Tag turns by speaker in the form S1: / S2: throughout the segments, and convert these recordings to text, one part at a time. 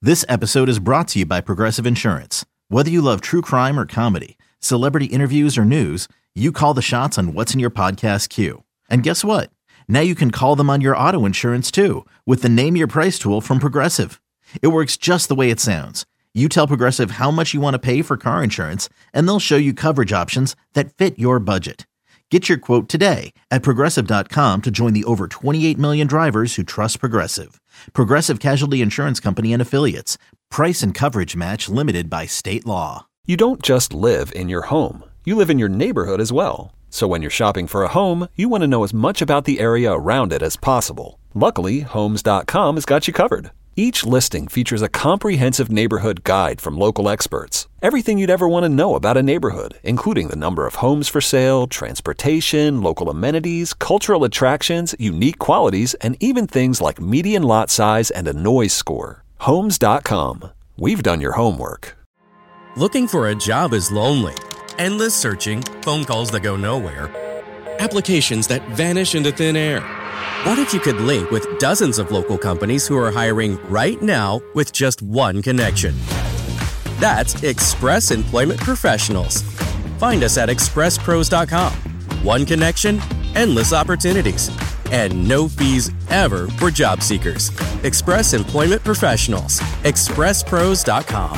S1: This episode is brought to you by Progressive Insurance. Whether you love true crime or comedy, celebrity interviews or news, you call the shots on what's in your podcast queue. And guess what? Now you can call them on your auto insurance too with the Name Your Price tool from Progressive. It works just the way it sounds. You tell Progressive how much you want to pay for car insurance, and they'll show you coverage options that fit your budget. Get your quote today at Progressive.com to join the over 28 million drivers who trust Progressive. Progressive Casualty Insurance Company and Affiliates. Price and coverage match limited by state law.
S2: You don't just live in your home. You live in your neighborhood as well. So when you're shopping for a home, you want to know as much about the area around it as possible. Luckily, Homes.com has got you covered. Each listing features a comprehensive neighborhood guide from local experts. Everything you'd ever want to know about a neighborhood, including the number of homes for sale, transportation, local amenities, cultural attractions, unique qualities, and even things like median lot size and a noise score. Homes.com. We've done your homework.
S3: Looking for a job is lonely. Endless searching, phone calls that go nowhere, applications that vanish into thin air. What if you could link with dozens of local companies who are hiring right now with just one connection? That's Express Employment Professionals. Find us at expresspros.com. One connection, endless opportunities, and no fees ever for job seekers. Express Employment Professionals. expresspros.com.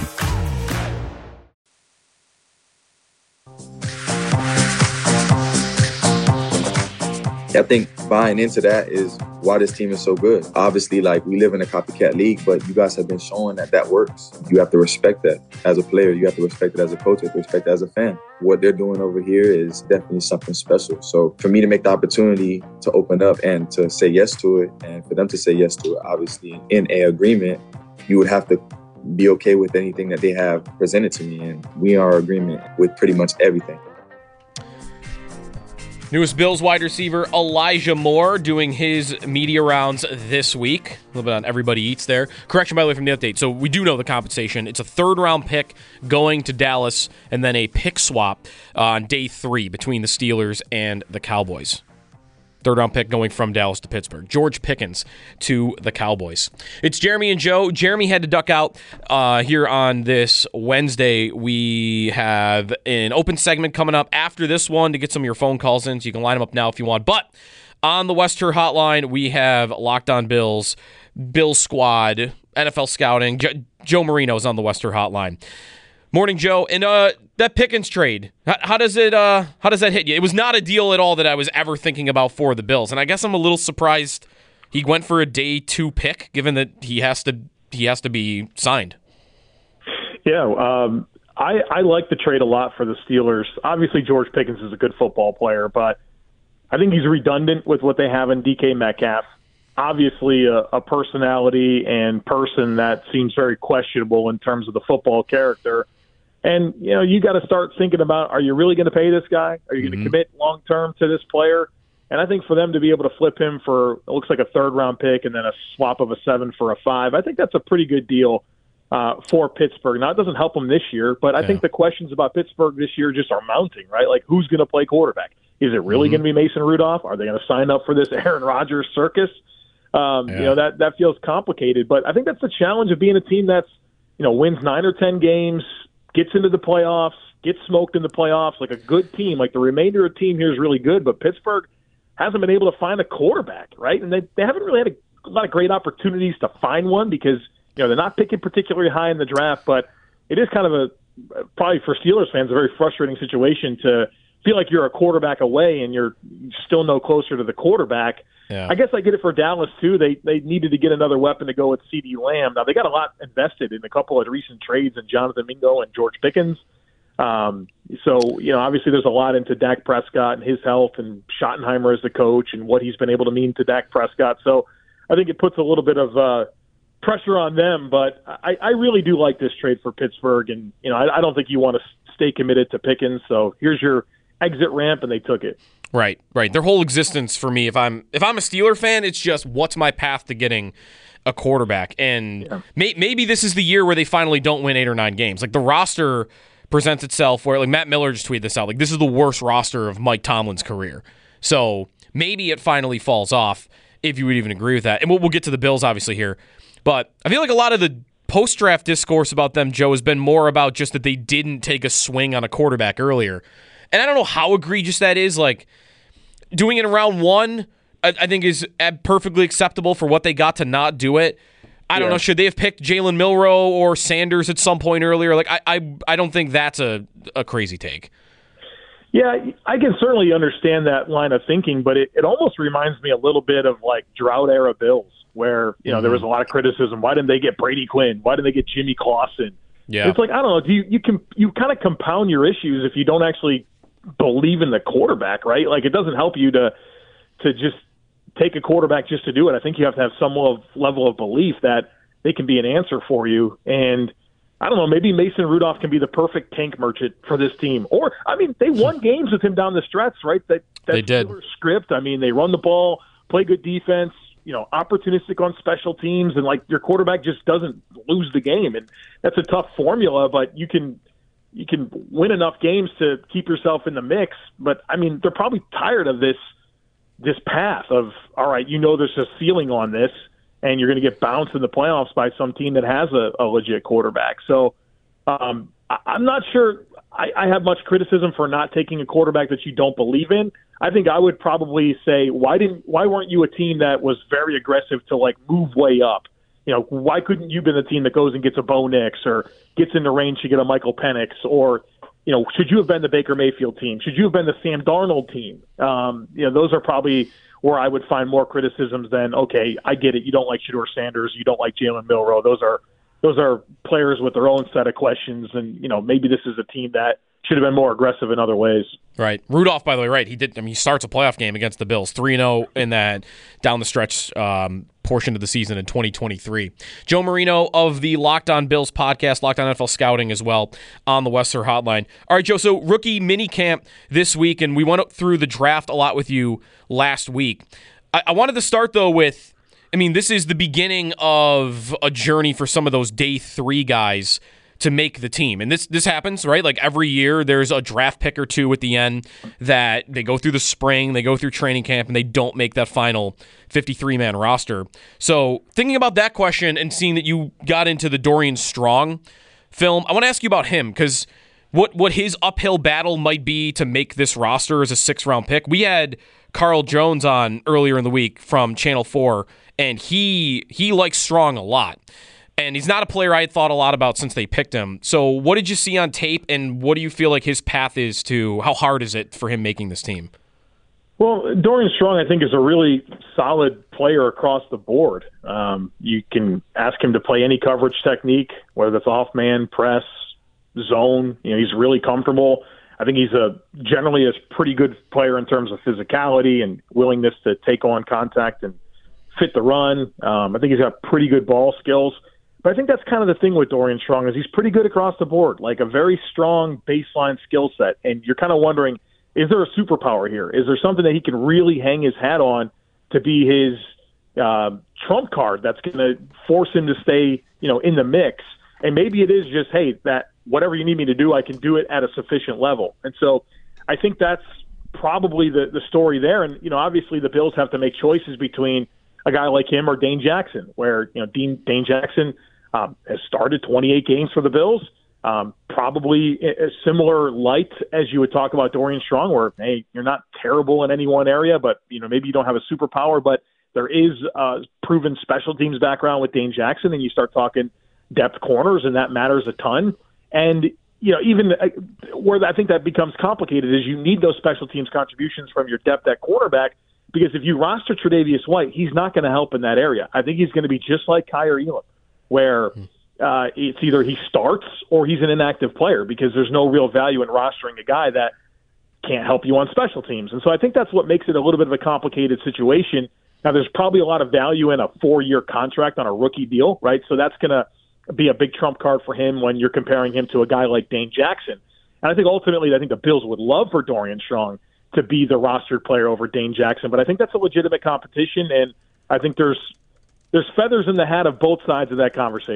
S4: I think buying into that is why this team is so good. Obviously, like, we live in a copycat league, but you guys have been showing that works. You have to respect that as a player. You have to respect it as a coach. You have to respect it as a fan. What they're doing over here is definitely something special. So for me to make the opportunity to open up and to say yes to it, and for them to say yes to it, obviously in a agreement, you would have to be okay with anything that they have presented to me. And we are in agreement with pretty much everything.
S5: Newest Bills wide receiver Elijah Moore doing his media rounds this week. A little bit on Everybody Eats there. Correction, by the way, from the update. So we do know the compensation. It's a third-round pick going to Dallas and then a pick swap on day 3 between the Steelers and the Cowboys. Third-round pick going from Dallas to Pittsburgh. George Pickens to the Cowboys. It's Jeremy and Joe. Jeremy had to duck out here on this Wednesday. We have an open segment coming up after this one to get some of your phone calls in, so you can line them up now if you want. But on the West Her Hotline, we have Locked On Bills, Bills Squad, NFL Scouting. Joe Marino is on the West Her Hotline. Morning, Joe. And that Pickens trade, how does that hit you? It was not a deal at all that I was ever thinking about for the Bills, and I guess I'm a little surprised he went for a day 2 pick, given that he has to be signed.
S6: Yeah, I like the trade a lot for the Steelers. Obviously, George Pickens is a good football player, but I think he's redundant with what they have in DK Metcalf. Obviously, a personality and person that seems very questionable in terms of the football character. And, you know, you got to start thinking about, are you really going to pay this guy? Are you going to commit long-term to this player? And I think for them to be able to flip him for, it looks like a third-round pick and then a swap of a 7 for a 5, I think that's a pretty good deal for Pittsburgh. Now, it doesn't help them this year, but I think the questions about Pittsburgh this year just are mounting, right? Like, who's going to play quarterback? Is it really going to be Mason Rudolph? Are they going to sign up for this Aaron Rodgers circus? You know, that feels complicated. But I think that's the challenge of being a team that's, you know, wins 9 or 10 games, gets into the playoffs, gets smoked in the playoffs, like a good team. Like, the remainder of the team here is really good, but Pittsburgh hasn't been able to find a quarterback, right? And they haven't really had a lot of great opportunities to find one because, you know, they're not picking particularly high in the draft, but it is kind of probably for Steelers fans, a very frustrating situation to feel like you're a quarterback away and you're still no closer to the quarterback. Yeah. I guess I get it for Dallas, too. They needed to get another weapon to go with CeeDee Lamb. Now, they got a lot invested in a couple of recent trades in Jonathan Mingo and George Pickens. So, you know, obviously there's a lot into Dak Prescott and his health and Schottenheimer as the coach and what he's been able to mean to Dak Prescott. So I think it puts a little bit of pressure on them. But I really do like this trade for Pittsburgh. And, you know, I don't think you want to stay committed to Pickens. So here's your exit ramp, and they took it.
S5: Right. Their whole existence for me, if I'm a Steeler fan, it's just what's my path to getting a quarterback. And maybe this is the year where they finally don't win 8 or 9 games. Like, the roster presents itself where, like, Matt Miller just tweeted this out, like, this is the worst roster of Mike Tomlin's career. So maybe it finally falls off, if you would even agree with that. And we'll get to the Bills, obviously, here. But I feel like a lot of the post-draft discourse about them, Joe, has been more about just that they didn't take a swing on a quarterback earlier. And I don't know how egregious that is. Like, doing it in round one, I think is perfectly acceptable for what they got to not do it. I don't know. Should they have picked Jalen Milroe or Sanders at some point earlier? Like, I don't think that's a crazy take.
S6: Yeah, I can certainly understand that line of thinking, but it almost reminds me a little bit of like drought-era Bills, where there was a lot of criticism. Why didn't they get Brady Quinn? Why didn't they get Jimmy Clausen?
S5: Yeah.
S6: It's like, I don't know. You kind of compound your issues if you don't actually believe in the quarterback, right? Like, it doesn't help you to just take a quarterback just to do it. I think you have to have some level of belief that they can be an answer for you. And I don't know, maybe Mason Rudolph can be the perfect tank merchant for this team. Or, I mean, they won games with him down the stretch, right?
S5: They did.
S6: Script. I mean, they run the ball, play good defense, opportunistic on special teams, and like your quarterback just doesn't lose the game. And that's a tough formula, but you can win enough games to keep yourself in the mix. But I mean, they're probably tired of this path of, all right, there's a ceiling on this, and you're going to get bounced in the playoffs by some team that has a legit quarterback. So I'm not sure I have much criticism for not taking a quarterback that you don't believe in. I think I would probably say, why weren't you a team that was very aggressive to like move way up? Why couldn't you have been the team that goes and gets a Bo Nix or gets in the range to get a Michael Penix? Or, should you have been the Baker Mayfield team? Should you have been the Sam Darnold team? Those are probably where I would find more criticisms than, okay, I get it. You don't like Shedeur Sanders. You don't like Jalen Milroe. Those are players with their own set of questions. And, maybe this is a team that should have been more aggressive in other ways.
S5: Right. Rudolph, by the way, right. He starts a playoff game against the Bills, 3-0 in that down the stretch portion of the season in 2023. Joe Marino of the Locked On Bills podcast, Locked On NFL Scouting as well, on the Western Hotline. All right, Joe, so rookie minicamp this week, and we went through the draft a lot with you last week. I wanted to start, though, with, this is the beginning of a journey for some of those day 3 guys to make the team. And this happens, right? Like every year there's a draft pick or two at the end that they go through the spring, they go through training camp, and they don't make that final 53-man roster. So thinking about that question and seeing that you got into the Dorian Strong film, I want to ask you about him, because what his uphill battle might be to make this roster as a 6th-round pick. We had Carl Jones on earlier in the week from Channel 4, and he likes Strong a lot. And he's not a player I had thought a lot about since they picked him. So what did you see on tape, and what do you feel like his path is to, how hard is it for him making this team?
S6: Well, Dorian Strong, I think, is a really solid player across the board. You can ask him to play any coverage technique, whether that's off-man, press, zone. He's really comfortable. I think he's generally a pretty good player in terms of physicality and willingness to take on contact and fit the run. I think he's got pretty good ball skills. But I think that's kind of the thing with Dorian Strong, is he's pretty good across the board, like a very strong baseline skill set. And you're kind of wondering, is there a superpower here? Is there something that he can really hang his hat on to be his trump card that's going to force him to stay, in the mix? And maybe it is just, hey, that whatever you need me to do, I can do it at a sufficient level. And so I think that's probably the story there. And, obviously the Bills have to make choices between a guy like him or Dane Jackson, where, Dane Jackson has started 28 games for the Bills, probably a similar light as you would talk about Dorian Strong, where, hey, you're not terrible in any one area, but, maybe you don't have a superpower, but there is a proven special teams background with Dane Jackson, and you start talking depth corners, and that matters a ton. And, even where I think that becomes complicated is you need those special teams contributions from your depth at quarterback, because if you roster Tre'Davious White, he's not going to help in that area. I think he's going to be just like Kaiir Elam, where it's either he starts or he's an inactive player, because there's no real value in rostering a guy that can't help you on special teams. And so I think that's what makes it a little bit of a complicated situation. Now, there's probably a lot of value in a 4-year contract on a rookie deal, right? So that's going to be a big trump card for him when you're comparing him to a guy like Dane Jackson. And I think ultimately, I think the Bills would love for Dorian Strong to be the rostered player over Dane Jackson, but I think that's a legitimate competition, and I think there's feathers in the hat of both sides of that conversation.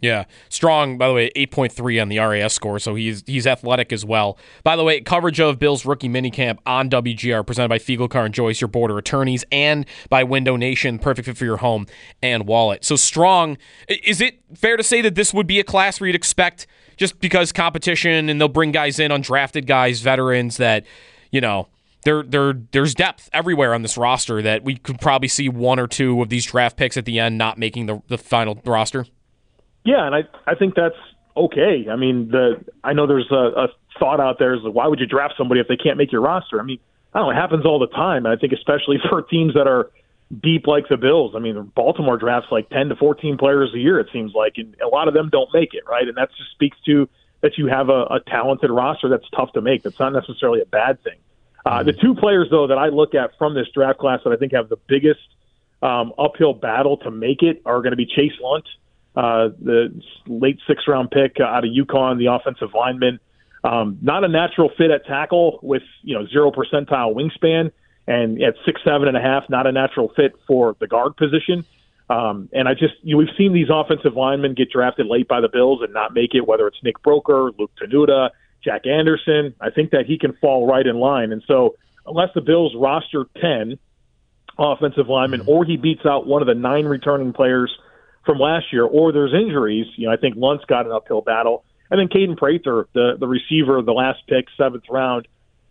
S5: Yeah. Strong, by the way, 8.3 on the RAS score, so he's athletic as well. By the way, coverage of Bills rookie minicamp on WGR presented by Fiegelcar and Joyce, your border attorneys, and by Window Nation, perfect fit for your home and wallet. So Strong, is it fair to say that this would be a class where you'd expect, just because competition and they'll bring guys in, undrafted guys, veterans, that, you know, there's depth everywhere on this roster, that we could probably see one or two of these draft picks at the end not making the final roster?
S6: Yeah, and I think that's okay. I mean, I know there's a thought out there is, why would you draft somebody if they can't make your roster? I mean, I don't know, it happens all the time, and I think especially for teams that are deep like the Bills. I mean, Baltimore drafts like 10 to 14 players a year, it seems like, and a lot of them don't make it, right? And that just speaks to that you have a talented roster that's tough to make. That's not necessarily a bad thing. The two players, though, that I look at from this draft class that I think have the biggest uphill battle to make it are going to be Chase Lunt, the late sixth-round pick out of UConn, the offensive lineman. Not a natural fit at tackle with 0 percentile wingspan, and at 6'7.5", not a natural fit for the guard position. And we've seen these offensive linemen get drafted late by the Bills and not make it, whether it's Nick Broker, Luke Tenuta, Jack Anderson. I think that he can fall right in line. And so unless the Bills roster 10 offensive linemen, or he beats out one of the 9 returning players from last year, or there's injuries, I think Lunt's got an uphill battle. And then Caden Prather, the receiver, the last pick, 7th round.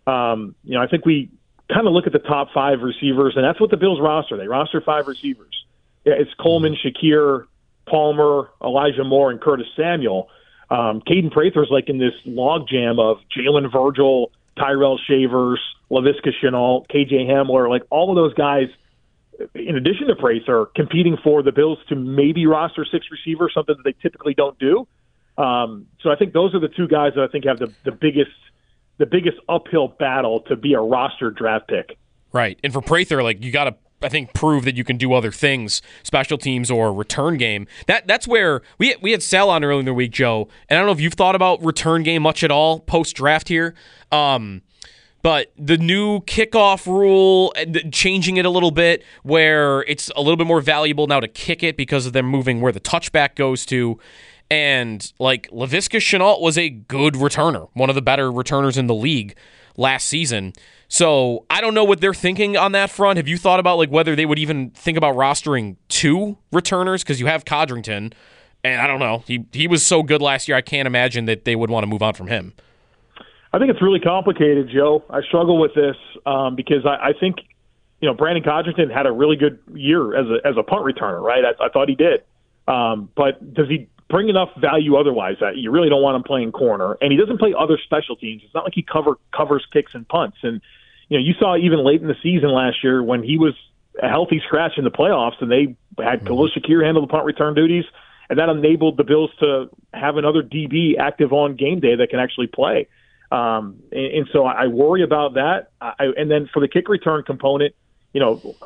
S6: I think we kind of look at the top 5 receivers, and that's what the Bills roster. They roster 5 receivers. It's Coleman, Shakir, Palmer, Elijah Moore, and Curtis Samuel. Caden Prather's like in this logjam of Jalen Virgil, Tyrell Shavers, Laviska Shenault, KJ Hamler, like all of those guys, in addition to Prather, competing for the Bills to maybe roster 6 receivers, something that they typically don't do. So I think those are the two guys that I think have the biggest uphill battle to be a roster draft pick.
S5: Right. And for Prather, like, you got to, I think, prove that you can do other things, special teams or return game. That's where we had Sal on earlier in the week, Joe, and I don't know if you've thought about return game much at all post-draft here, but the new kickoff rule, changing it a little bit, where it's a little bit more valuable now to kick it because of them moving where the touchback goes to. And, like, Laviska Shenault was a good returner, one of the better returners in the league last season. So I don't know what they're thinking on that front. Have you thought about, like, whether they would even think about rostering 2 returners? Because you have Codrington, and I don't know. He was so good last year, I can't imagine that they would want to move on from him.
S6: I think it's really complicated, Joe. I struggle with this because I think, Brandon Codrington had a really good year as a punt returner, right? I thought he did. But does he bring enough value otherwise that you really don't want him playing corner? And he doesn't play other special teams. It's not like he covers kicks and punts. And, you saw even late in the season last year when he was a healthy scratch in the playoffs and they had Khalil Shakir handle the punt return duties, and that enabled the Bills to have another DB active on game day that can actually play. And so I worry about that. And then for the kick return component, I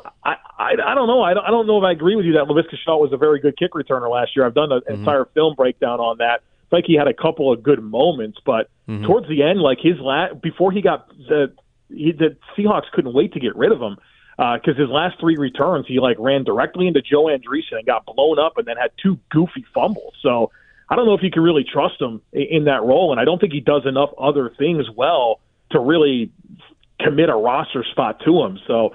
S6: don't know. I don't know if I agree with you that Laviska Shenault was a very good kick returner last year. I've done an entire film breakdown on that. It's like he had a couple of good moments, but towards the end, like before he got the Seahawks couldn't wait to get rid of him because his last 3 returns, he ran directly into Joe Andreessen and got blown up and then had 2 goofy fumbles. So I don't know if you can really trust him in that role, and I don't think he does enough other things well to really commit a roster spot to him. So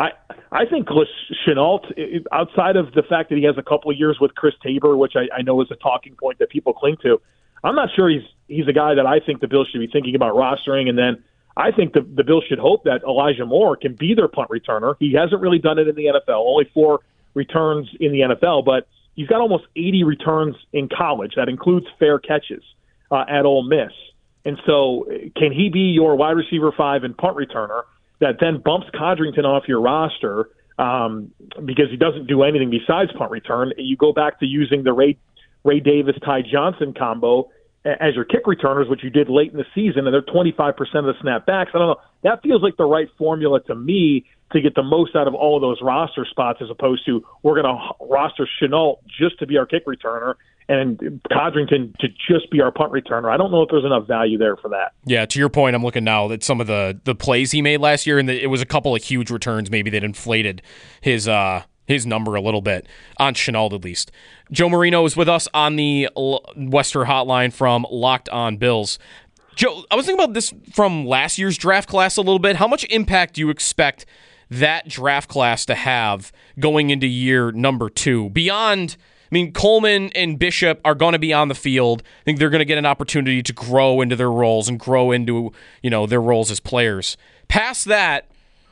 S6: I think Shenault, outside of the fact that he has a couple of years with Chris Tabor, which I know is a talking point that people cling to, I'm not sure he's a guy that I think the Bills should be thinking about rostering. And then I think the Bills should hope that Elijah Moore can be their punt returner. He hasn't really done it in the NFL, only 4 returns in the NFL, but he's got almost 80 returns in college. That includes fair catches at Ole Miss. And so can he be your wide receiver 5 and punt returner that then bumps Codrington off your roster because he doesn't do anything besides punt return? You go back to using the Ray Davis, Ty Johnson combo as your kick returners, which you did late in the season, and they're 25% of the snapbacks. I don't know. That feels like the right formula to me to get the most out of all of those roster spots, as opposed to we're going to roster Shenault just to be our kick returner and Codrington to just be our punt returner. I don't know if there's enough value there for that.
S5: Yeah, to your point, I'm looking now at some of the plays he made last year, and it was a couple of huge returns maybe that inflated his his number a little bit on Shenault at least. Joe Marino is with us on the Western Hotline from Locked On Bills. Joe, I was thinking about this from last year's draft class a little bit. How much impact do you expect that draft class to have going into year number 2? Beyond, Coleman and Bishop are going to be on the field. I think they're going to get an opportunity to grow into their roles and grow into, their roles as players. Past that,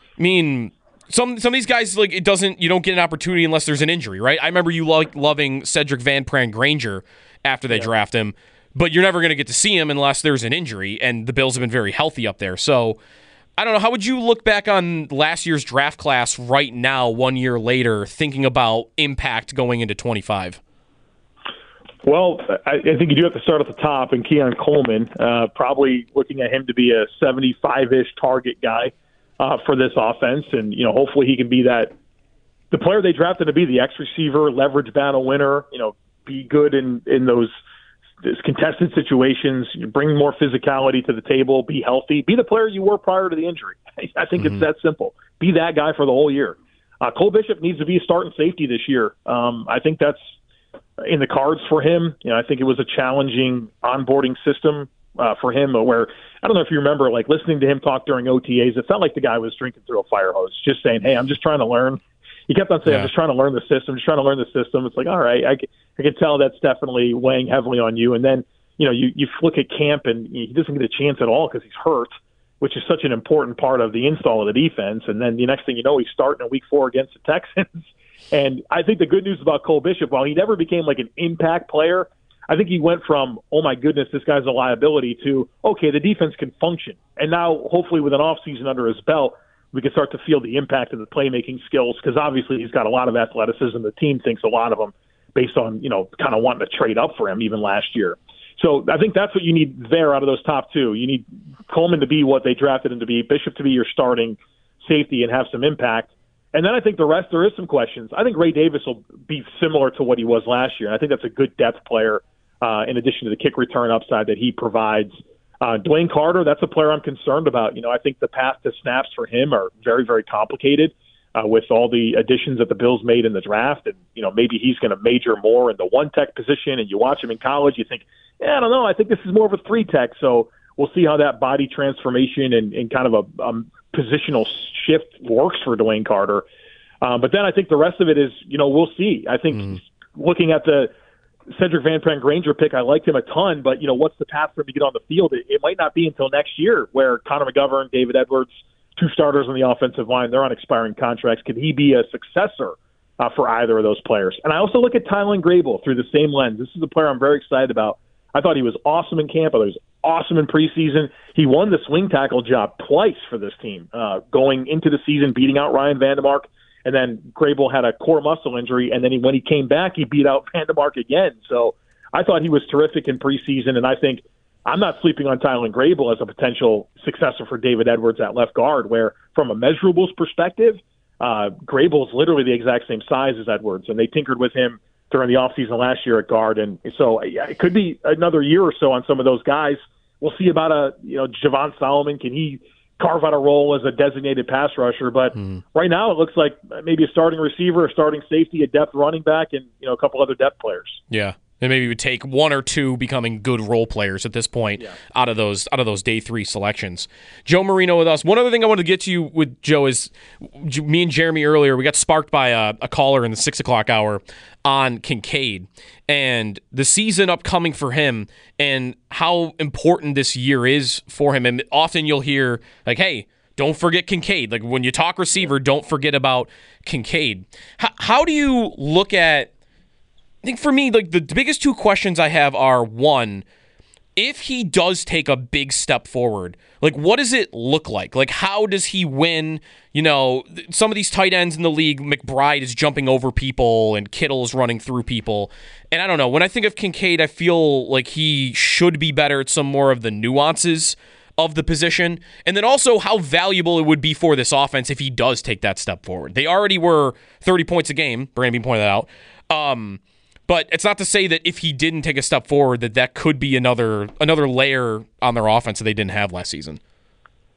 S5: some of these guys, you don't get an opportunity unless there's an injury, right? I remember you loving Cedric Van Pran Granger after they draft him, but you're never going to get to see him unless there's an injury, and the Bills have been very healthy up there. So, I don't know, how would you look back on last year's draft class right now, 1 year later, thinking about impact going into 25?
S6: Well, I think you do have to start at the top, and Keon Coleman, probably looking at him to be a 75-ish target guy for this offense, and hopefully he can be the player they drafted to be, the X receiver, leverage battle winner. Be good in those contested situations, bring more physicality to the table, be healthy, be the player you were prior to the injury. I think it's that simple. Be that guy for the whole year. Cole Bishop needs to be a starting safety this year. I think that's in the cards for him. I think it was a challenging onboarding system for him, where I don't know if you remember, listening to him talk during OTAs, it felt like the guy was drinking through a fire hose, just saying, "Hey, I'm just trying to learn." He kept on saying, "I'm just trying to learn the system, just trying to learn the system." It's like, all right, I can tell that's definitely weighing heavily on you. And then, you look at camp, and he doesn't get a chance at all because he's hurt, which is such an important part of the install of the defense. And then the next thing you know, he's starting in week 4 against the Texans. And I think the good news about Cole Bishop, while he never became an impact player, I think he went from, oh my goodness, this guy's a liability, to, okay, the defense can function. And now, hopefully with an offseason under his belt, we can start to feel the impact of the playmaking skills, because obviously he's got a lot of athleticism. The team thinks a lot of him based on, kind of wanting to trade up for him even last year. So I think that's what you need there out of those top 2. You need Coleman to be what they drafted him to be, Bishop to be your starting safety and have some impact. And then I think the rest, there is some questions. I think Ray Davis will be similar to what he was last year. And I think that's a good depth player in addition to the kick return upside that he provides. Dwayne Carter, that's a player I'm concerned about. I think the path to snaps for him are very, very complicated with all the additions that the Bills made in the draft. And, maybe he's going to major more in the 1-tech position, and you watch him in college, you think, I don't know, I think this is more of a 3-tech. So we'll see how that body transformation and kind of a positional shift works for Dwayne Carter. But then I think the rest of it is, we'll see. I think looking at the Cedric Van Pran Granger pick, I liked him a ton, but what's the path for him to get on the field? It might not be until next year, where Connor McGovern, David Edwards, 2 starters on the offensive line, they're on expiring contracts. Can he be a successor for either of those players? And I also look at Tylen Grable through the same lens. This is a player I'm very excited about. I thought he was awesome in camp. I thought he was awesome in preseason. He won the swing tackle job twice for this team, going into the season, beating out Ryan Vandemark. And then Grable had a core muscle injury, and then when he came back, he beat out Vandemark again. So I thought he was terrific in preseason, and I think I'm not sleeping on Tylen Grable as a potential successor for David Edwards at left guard, where from a measurables perspective, Grable is literally the exact same size as Edwards, and they tinkered with him during the offseason last year at guard. And so it could be another year or so on some of those guys. We'll see about Javon Solomon. Can he carve out a role as a designated pass rusher? But right now it looks like maybe a starting receiver, a starting safety, a depth running back, and a couple other depth players.
S5: Yeah. And maybe it would take 1 or 2 becoming good role players at this point out of those day 3 selections. Joe Marino with us. One other thing I wanted to get to you with, Joe, is me and Jeremy earlier, we got sparked by a caller in the 6 o'clock hour on Kincaid and the season upcoming for him and how important this year is for him. And often you'll hear, hey, don't forget Kincaid. When you talk receiver, don't forget about Kincaid. How do you look at, I think for me, the biggest 2 questions I have are, 1, if he does take a big step forward, what does it look like? How does he win? Some of these tight ends in the league, McBride is jumping over people and Kittle is running through people. And I don't know, when I think of Kincaid, I feel like he should be better at some more of the nuances of the position. And then also how valuable it would be for this offense if he does take that step forward. They already were 30 points a game. Brandon pointed that out. But it's not to say that if he didn't take a step forward, that could be another layer on their offense that they didn't have last season.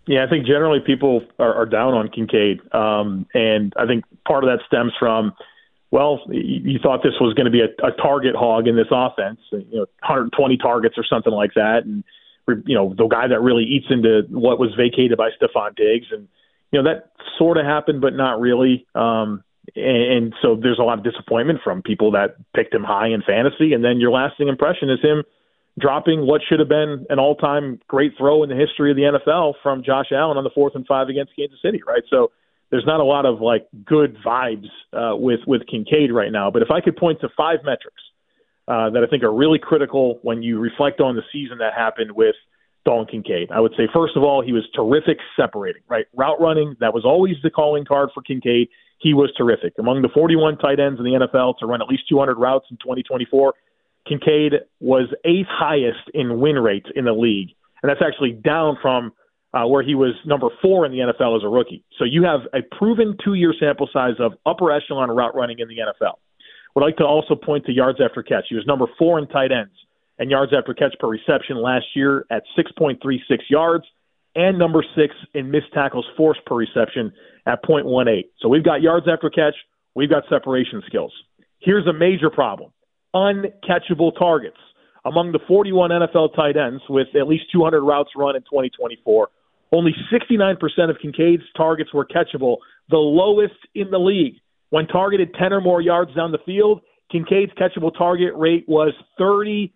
S6: Yeah, I think generally people are down on Kincaid. And I think part of that stems from, well, you thought this was going to be a target hog in this offense, 120 targets or something like that. And, the guy that really eats into what was vacated by Stephon Diggs. And, that sort of happened, but not really. And so there's a lot of disappointment from people that picked him high in fantasy. And then your lasting impression is him dropping what should have been an all-time great throw in the history of the NFL from Josh Allen on the 4th and 5 against Kansas City, right? So there's not a lot of good vibes with Kincaid right now. But if I could point to 5 metrics that I think are really critical when you reflect on the season that happened with Dalton Kincaid, I would say, first of all, he was terrific separating, right? Route running, that was always the calling card for Kincaid. He was terrific. Among the 41 tight ends in the NFL to run at least 200 routes in 2024, Kincaid was 8th highest in win rates in the league. And that's actually down from where he was number 4 in the NFL as a rookie. So you have a proven 2-year sample size of upper echelon route running in the NFL. Would like to also point to yards after catch. He was number 4 in tight ends and yards after catch per reception last year at 6.36 yards, and number 6 in missed tackles forced per reception at 0.18. So we've got yards after catch, we've got separation skills. Here's a major problem: uncatchable targets. Among the 41 NFL tight ends with at least 200 routes run in 2024, only 69% of Kincaid's targets were catchable, the lowest in the league. When targeted 10 or more yards down the field, Kincaid's catchable target rate was 37%.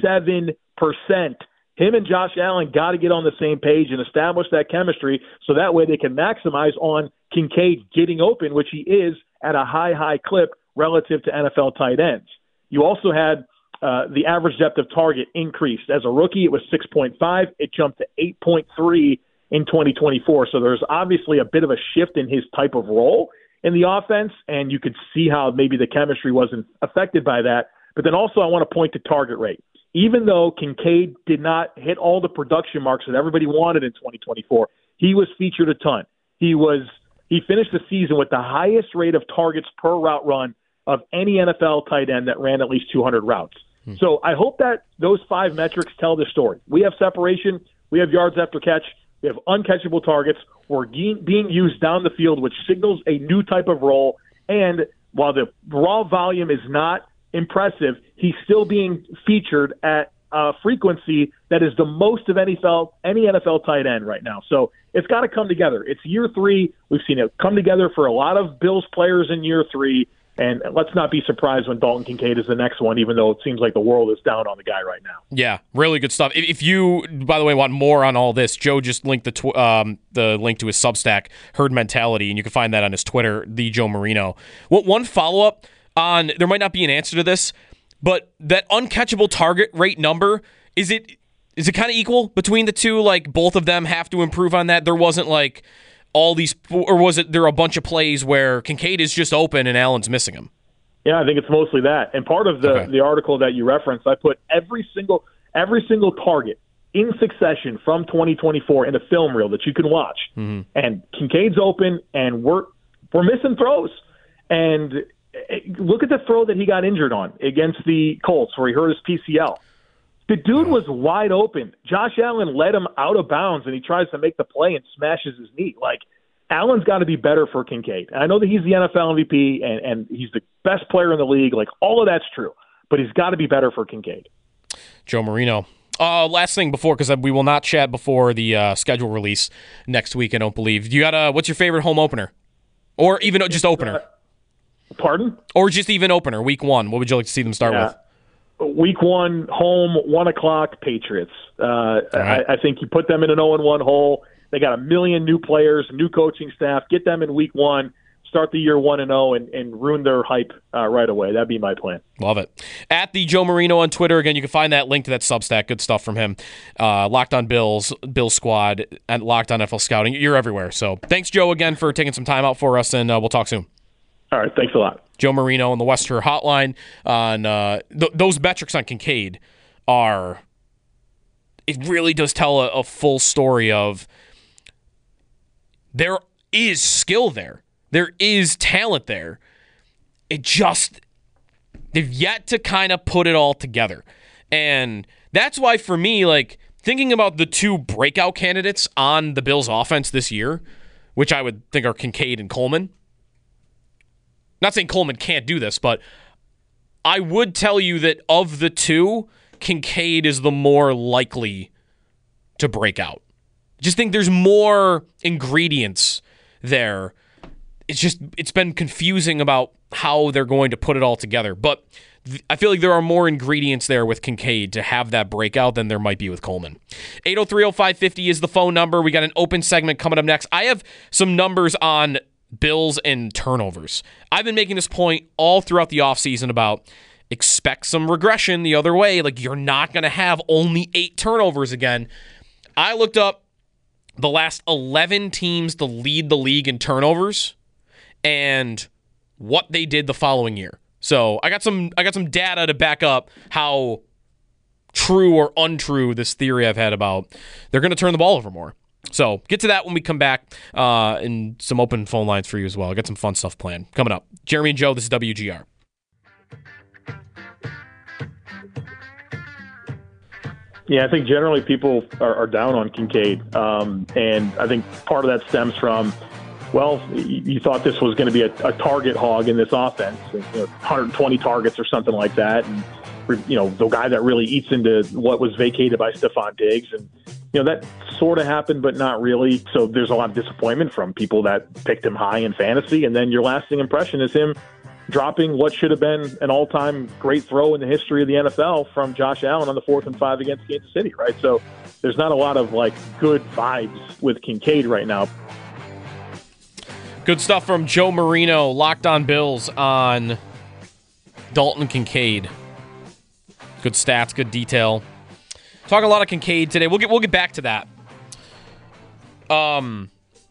S6: Him and Josh Allen got to get on the same page and establish that chemistry so that way they can maximize on Kincaid getting open, which he is at a high clip relative to NFL tight ends. You also had the average depth of target increased. As a rookie, it was 6.5. It jumped to 8.3 in 2024. So there's obviously a bit of a shift in his type of role in the offense, and you could see how maybe the chemistry wasn't affected by that. But then also I want to point to target rate. Even though Kincaid did not hit all the production marks that everybody wanted in 2024, he was featured a ton. He finished the season with the highest rate of targets per route run of any NFL tight end that ran at least 200 routes. So I hope that those 5 metrics tell the story. We have separation, we have yards after catch, we have uncatchable targets, we're being used down the field, which signals a new type of role. And while the raw volume is not impressive, he's still being featured at a frequency that is the most of any NFL tight end right now. So it's got to come together. It's year 3. We've seen it come together for a lot of Bills players in year 3. And let's not be surprised when Dalton Kincaid is the next one, even though it seems like the world is down on the guy right now.
S5: Yeah, really good stuff. If you, by the way, want more on all this, Joe just linked the link to his Substack, Herd Mentality, and you can find that on his Twitter, the Joe Marino. One follow-up on, there might not be an answer to this, but that uncatchable target rate number, is it kind of equal between the two? Like both of them have to improve on that? There wasn't like all these, or was it there a bunch of plays where Kincaid is just open and Allen's missing him?
S6: Yeah, I think it's mostly that. And part of the article that you referenced, I put every single target in succession from 2024 in a film reel that you can watch. Mm-hmm. And Kincaid's open, and we're missing throws. And look at the throw that he got injured on against the Colts where he hurt his PCL. The dude was wide open. Josh Allen led him out of bounds, and he tries to make the play and smashes his knee. Like, Allen's got to be better for Kincaid. And I know that he's the NFL MVP, and he's the best player in the league. Like, all of that's true. But he's got to be better for Kincaid.
S5: Joe Marino. Last thing before, because we will not chat before the schedule release next week, I don't believe. You got what's your favorite home opener? Or even just opener?
S6: Pardon?
S5: Or just even opener, week 1. What would you like to see them start with?
S6: Week 1, home, 1 o'clock, Patriots. Right. I think you put them in an 0-1 hole. They got a million new players, new coaching staff. Get them in week 1, start the year 1-0, and ruin their hype right away. That'd be my plan.
S5: Love it. At the Joe Marino on Twitter. Again, you can find that link to that Substack. Good stuff from him. Locked on Bills, Bill Squad, and Locked on NFL Scouting. You're everywhere. So thanks, Joe, again, for taking some time out for us, and we'll talk soon.
S6: All right, thanks a lot.
S5: Joe Marino on the Western Hotline on those metrics on Kincaid are, it really does tell a full story of there is skill there. There is talent there. They've yet to kind of put it all together. And that's why for me, like, thinking about the two breakout candidates on the Bills offense this year, which I would think are Kincaid and Coleman. Not saying Coleman can't do this, but I would tell you that of the two, Kincaid is the more likely to break out. Just think there's more ingredients there. It's been confusing about how they're going to put it all together. But I feel like there are more ingredients there with Kincaid to have that breakout than there might be with Coleman. 803-0550 is the phone number. We got an open segment coming up next. I have some numbers on Bills and turnovers. I've been making this point all throughout the offseason about expect some regression the other way. Like, you're not going to have only 8 turnovers again. I looked up the last 11 teams to lead the league in turnovers and what they did the following year. So I got some data to back up how true or untrue this theory I've had about they're going to turn the ball over more. So get to that when we come back, and some open phone lines for you as well. I got some fun stuff planned coming up. Jeremy and Joe, this is WGR.
S6: Yeah, I think generally people are down on Kincaid, and I think part of that stems from, well, you thought this was going to be a target hog in this offense, 120 targets or something like that, and the guy that really eats into what was vacated by Stephon Diggs, and that sort of happened, but not really. So there's a lot of disappointment from people that picked him high in fantasy, and then your lasting impression is him dropping what should have been an all-time great throw in the history of the NFL from Josh Allen on the 4th and 5 against Kansas City, right? So there's not a lot of good vibes with Kincaid right now.
S5: Good stuff from Joe Marino, Locked On Bills, on Dalton Kincaid. Good stats, good detail. Talk a lot of Kincaid today. We'll get back to that. One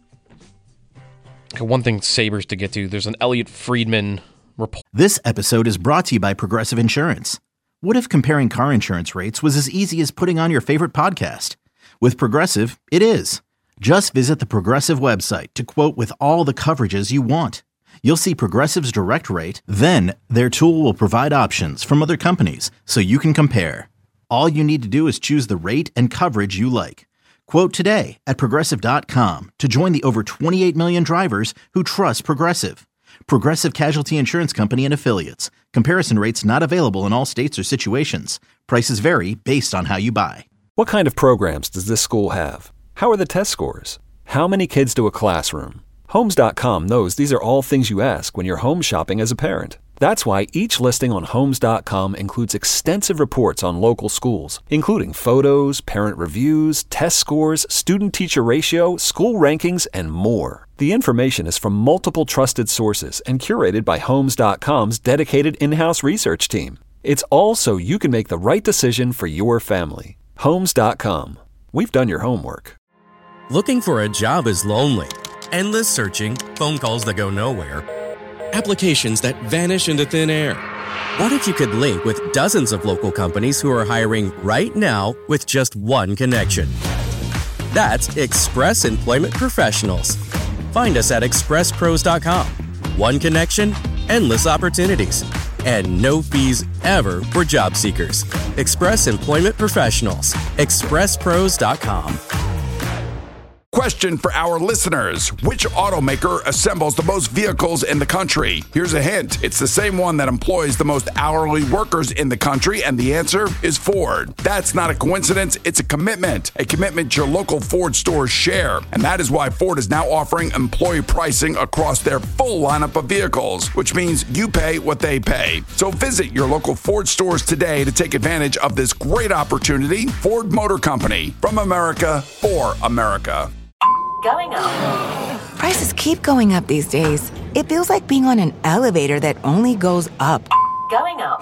S5: thing Sabres to get to. There's an Elliot Friedman report.
S1: This episode is brought to you by Progressive Insurance. What if comparing car insurance rates was as easy as putting on your favorite podcast? With Progressive, it is. Just visit the Progressive website to quote with all the coverages you want. You'll see Progressive's direct rate, then their tool will provide options from other companies so you can compare. All you need to do is choose the rate and coverage you like. Quote today at Progressive.com to join the over 28 million drivers who trust Progressive. Progressive Casualty Insurance Company and Affiliates. Comparison rates not available in all states or situations. Prices vary based on how you buy.
S2: What kind of programs does this school have? How are the test scores? How many kids do a classroom? Homes.com knows these are all things you ask when you're home shopping as a parent. That's why each listing on Homes.com includes extensive reports on local schools, including photos, parent reviews, test scores, student-teacher ratio, school rankings, and more. The information is from multiple trusted sources and curated by Homes.com's dedicated in-house research team. It's all so you can make the right decision for your family. Homes.com. We've done your homework.
S3: Looking for a job is lonely. Endless searching, phone calls that go nowhere, applications that vanish into thin air. What if you could link with dozens of local companies who are hiring right now with just one connection? That's Express Employment Professionals. Find us at expresspros.com. One connection, endless opportunities, and no fees ever for job seekers. Express Employment Professionals. expresspros.com.
S7: Question for our listeners. Which automaker assembles the most vehicles in the country? Here's a hint. It's the same one that employs the most hourly workers in the country, and the answer is Ford. That's not a coincidence. It's a commitment your local Ford stores share. And that is why Ford is now offering employee pricing across their full lineup of vehicles, which means you pay what they pay. So visit your local Ford stores today to take advantage of this great opportunity. Ford Motor Company, from America, for America.
S8: Going up.
S9: Prices keep going up these days. It feels like being on an elevator that only goes up.
S8: Going up.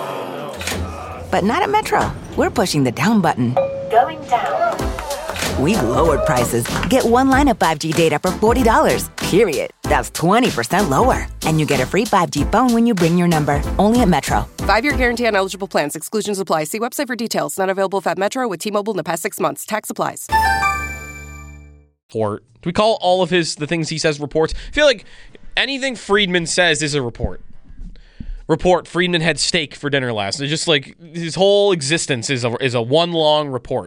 S9: But not at Metro. We're pushing the down button.
S8: Going down.
S9: We've lowered prices. Get one line of 5G data for $40, period. That's 20% lower. And you get a free 5G phone when you bring your number. Only at Metro.
S10: 5-year guarantee on eligible plans. Exclusions apply. See website for details. Not available at Metro with T-Mobile in the past 6 months. Tax applies.
S5: Do we call all of the things he says reports? I feel like anything Friedman says is a report. report Friedman had steak for dinner last. It's just like his whole existence is a one long report.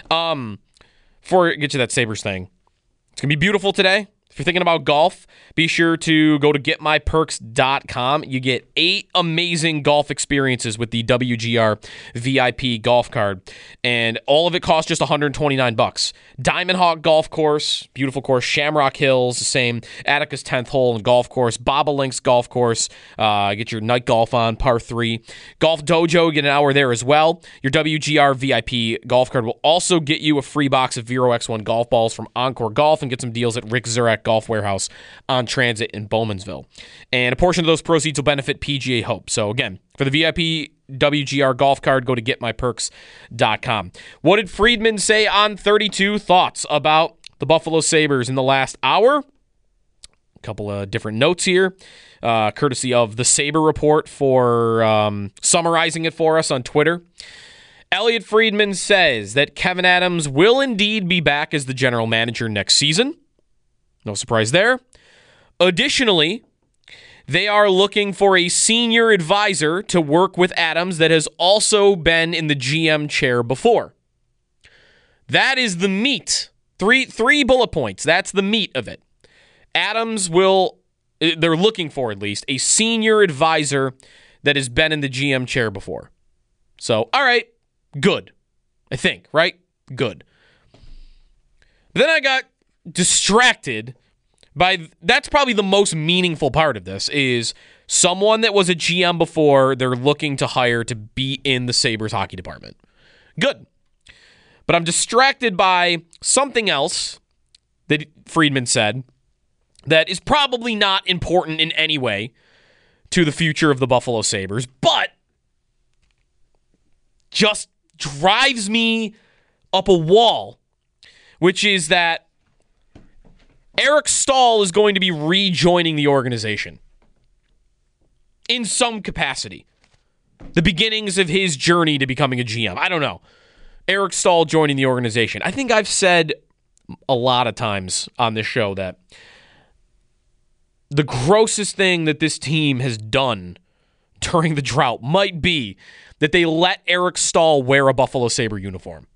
S5: Before I get you that Sabres thing, it's going to be beautiful today. If you're thinking about golf, be sure to go to getmyperks.com. You get 8 amazing golf experiences with the WGR VIP golf card, and all of it costs just $129. Diamond Hawk Golf Course, beautiful course. Shamrock Hills, the same. Attica's 10th hole and golf course. Bobolinks Golf Course, get your night golf on, par 3. Golf Dojo, get an hour there as well. Your WGR VIP golf card will also get you a free box of Vero X1 golf balls from Encore Golf, and get some deals at Rick Zurek Golf Warehouse on Transit in Bowmansville. And a portion of those proceeds will benefit PGA Hope. So again, for the VIP WGR golf card, go to getmyperks.com. What did Friedman say on 32 Thoughts about the Buffalo Sabres in the last hour? A couple of different notes here, courtesy of the Sabre Report for summarizing it for us on Twitter. Elliot Friedman says that Kevyn Adams will indeed be back as the general manager next season. No surprise there. Additionally, they are looking for a senior advisor to work with Adams that has also been in the GM chair before. That is the meat. Three bullet points. That's the meat of it. Adams they're looking for at least, a senior advisor that has been in the GM chair before. So, all right, good. I think, right? Good. Then I got distracted by, that's probably the most meaningful part of this, is someone that was a GM before they're looking to hire to be in the Sabres hockey department. Good. But I'm distracted by something else that Friedman said that is probably not important in any way to the future of the Buffalo Sabres, but just drives me up a wall, which is that Eric Staal is going to be rejoining the organization in some capacity. The beginnings of his journey to becoming a GM. I don't know. Eric Staal joining the organization. I think I've said a lot of times on this show that the grossest thing that this team has done during the drought might be that they let Eric Staal wear a Buffalo Sabre uniform.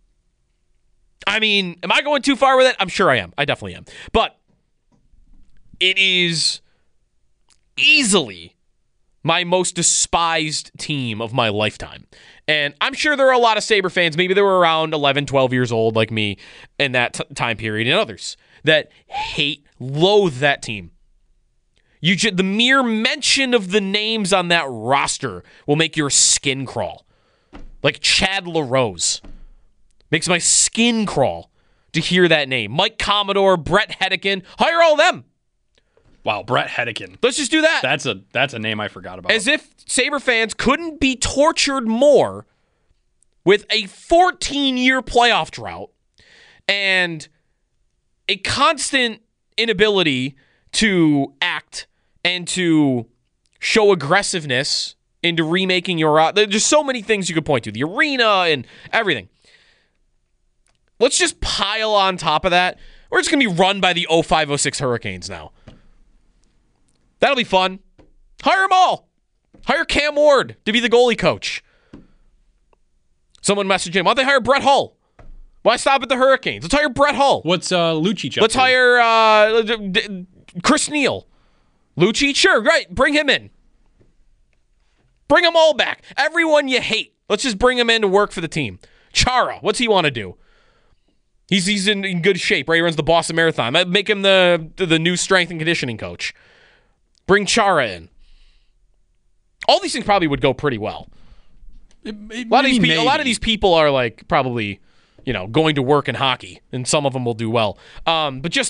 S5: I mean, am I going too far with it? I'm sure I am. I definitely am. But it is easily my most despised team of my lifetime. And I'm sure there are a lot of Sabre fans, maybe they were around 11, 12 years old like me in that time period, and others that loathe that team. The mere mention of the names on that roster will make your skin crawl. Like Chad LaRose. Makes my skin crawl to hear that name. Mike Commodore, Brett Hedican. Hire all of them.
S11: Wow, Brett Hedican.
S5: Let's just do that.
S11: That's a name I forgot about.
S5: As if Sabre fans couldn't be tortured more with a 14-year playoff drought and a constant inability to act and to show aggressiveness into remaking your... There's just so many things you could point to. The arena and everything. Let's just pile on top of that. We're just going to be run by the 05-06 Hurricanes now. That'll be fun. Hire them all. Hire Cam Ward to be the goalie coach. Someone messaged him. Why don't they hire Brett Hull? Why stop at the Hurricanes? Let's hire Brett Hull.
S11: What's Lucic up
S5: Let's
S11: to?
S5: hire Chris Neal. Lucic? Sure, right. Bring him in. Bring them all back. Everyone you hate. Let's just bring him in to work for the team. Chara, what's he want to do? He's in good shape, right? He runs the Boston Marathon. Make him the new strength and conditioning coach. Bring Chara in. All these things probably would go pretty well. A lot of these people are like probably, going to work in hockey, and some of them will do well. But just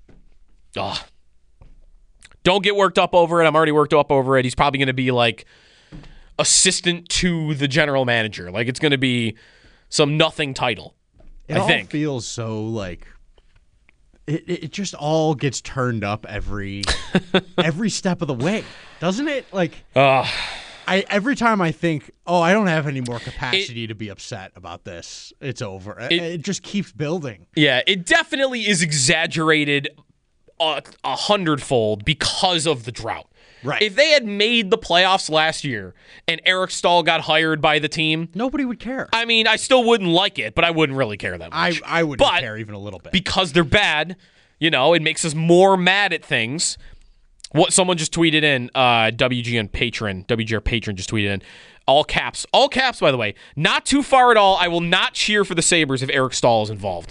S5: don't get worked up over it. I'm already worked up over it. He's probably going to be like assistant to the general manager. Like it's going to be some nothing title.
S12: It all feels so like it just all gets turned up every step of the way, doesn't it? Like every time I think, I don't have any more capacity to be upset about this, it's over. It just keeps building.
S5: Yeah, it definitely is exaggerated 100-fold because of the drought.
S12: Right.
S5: If they had made the playoffs last year and Eric Stahl got hired by the team,
S12: nobody would care.
S5: I mean, I still wouldn't like it, but I wouldn't really care that much.
S12: I wouldn't care even a little bit.
S5: Because they're bad, it makes us more mad at things. What someone just tweeted in, WGR patron just tweeted in, all caps, by the way, not too far at all. I will not cheer for the Sabres if Eric Stahl is involved.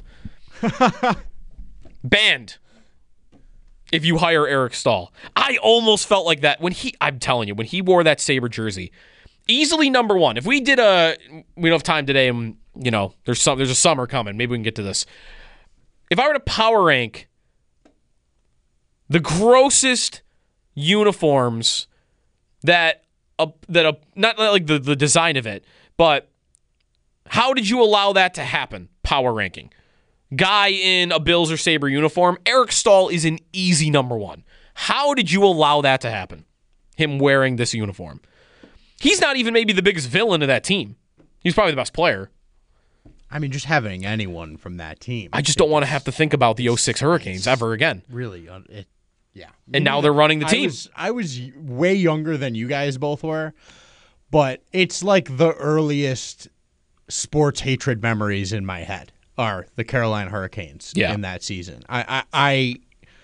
S5: Banned. If you hire Eric Stahl. I almost felt like that I'm telling you, when he wore that Sabre jersey, easily number one. If we did we don't have time today, and there's a summer coming. Maybe we can get to this. If I were to power rank the grossest uniforms not like the design of it, but how did you allow that to happen? Power ranking. Guy in a Bills or Sabre uniform, Eric Stahl is an easy number one. How did you allow that to happen? Him wearing this uniform. He's not even maybe the biggest villain of that team. He's probably the best player.
S12: I mean, just having anyone from that team.
S5: I just don't want to have to think about the 06 Hurricanes ever again.
S12: Really, yeah.
S5: And now they're running the team.
S12: I was way younger than you guys both were, but it's like the earliest sports hatred memories in my head are the Carolina Hurricanes in that season. I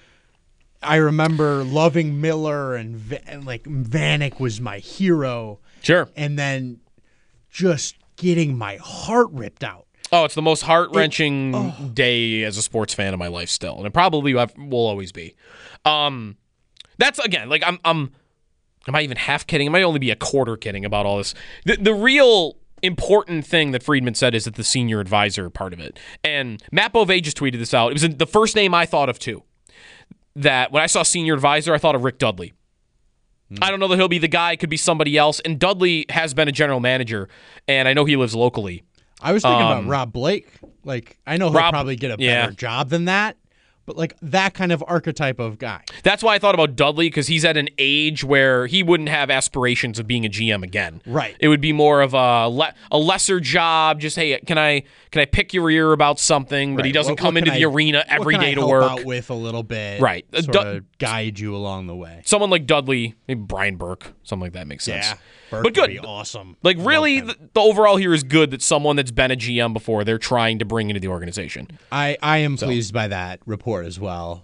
S12: remember loving Miller and like Vanek was my hero.
S5: Sure.
S12: And then just getting my heart ripped out.
S5: Oh, it's the most heart-wrenching day as a sports fan of my life still. And it probably will always be. That's, again, like am I even half kidding? I might only be a quarter kidding about all this. The real important thing that Friedman said is that the senior advisor part of it. And Matt Bove just tweeted this out. It was the first name I thought of, too. That when I saw senior advisor, I thought of Rick Dudley. I don't know that he'll be the guy. It could be somebody else. And Dudley has been a general manager, and I know he lives locally.
S12: I was thinking about Rob Blake. Like, I know he'll probably get a better job than that, but like that kind of archetype of guy.
S5: That's why I thought about Dudley, because he's at an age where he wouldn't have aspirations of being a GM again.
S12: Right.
S5: It would be more of a lesser job. Just, hey, can I pick your ear about something? But he doesn't come into the arena every day to work.
S12: Out with a little bit.
S5: Right.
S12: Sort of guide you along the way.
S5: Someone like Dudley, maybe Brian Burke, something like that makes sense.
S12: Yeah. Burke
S5: but good.
S12: Would be awesome.
S5: Like, really, the overall here is good that someone that's been a GM before, they're trying to bring into the organization.
S12: I am pleased by that report as well.